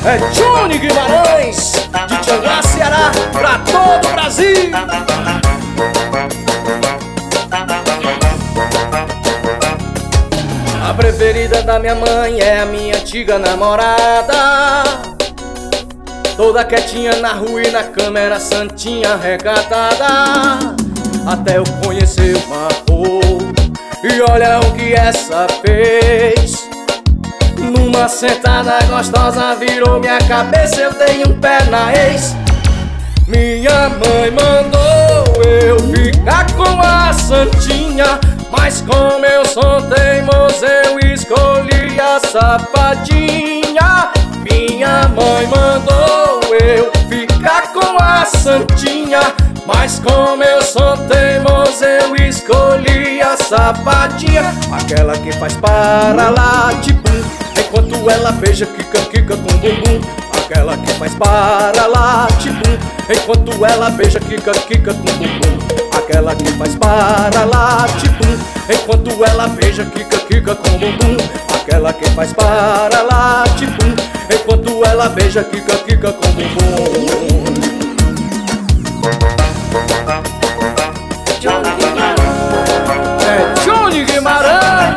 É Johnny Guimarães, de Tianguá, Ceará, pra todo o Brasil. A preferida da minha mãe é a minha antiga namorada, toda quietinha na rua e na câmera, santinha recatada. Até eu conhecer o amor, e olha o que essa fez. Numa sentada gostosa virou minha cabeça, eu dei um pé na ex. Minha mãe mandou eu ficar com a santinha, mas como eu sou teimoso eu escolhi a safadinha. Minha mãe mandou eu ficar com a santinha, mas como eu sou teimoso eu escolhi a safadinha. Aquela que faz para lá de bum, enquanto ela beija quica quica com bumbum. Aquela que faz para lá de bum, enquanto ela beija quica quica com bumbum. Aquela que faz para lá de bum, enquanto ela beija quica quica com bumbum. Aquela que faz para lá de bum, enquanto ela beija quica quica com bumbum. É Johnny Guimarães.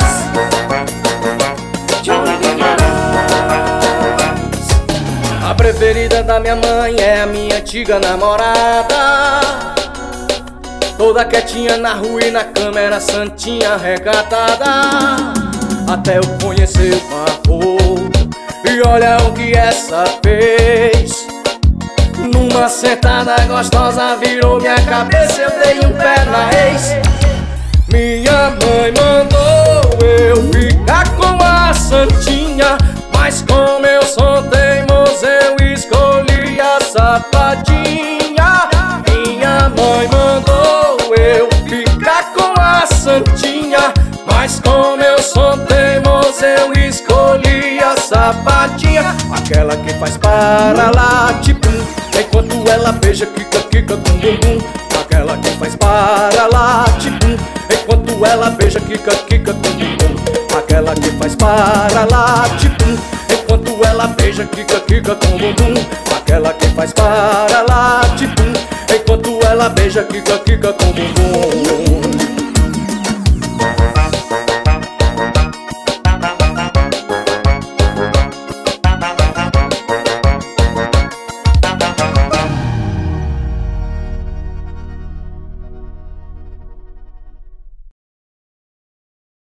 A preferida da minha mãe é a minha antiga namorada, toda quietinha na rua e na câmera, santinha recatada. Até eu conhecer o amor, e olha o que essa fez. Numa sentada gostosa virou minha cabeça, eu dei um pé na ex. Minha mãe mandou eu ficar com a santinha, mas como eu sou teimoso eu escolhi a safadinha. Minha mãe mandou eu ficar com a santinha, mas como eu sou teimoso eu escolhi a safadinha. Aquela que faz para lá de bum, enquanto ela beija quica quica com bumbum. Aquela que faz para lá de bum, enquanto ela beija quica quica com bumbum. Aquela que faz para lá de bum, enquanto ela beija quica quica com bumbum. Aquela que faz para lá de bum, enquanto ela beija quica quica com bumbum.